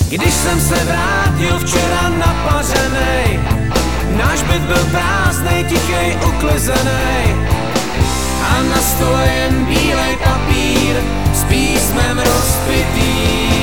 Když jsem se vrátil včera napařenej, náš byt byl prázdnej, tichej, uklizenej a na stole jen bílej papír s písmem rozpitý.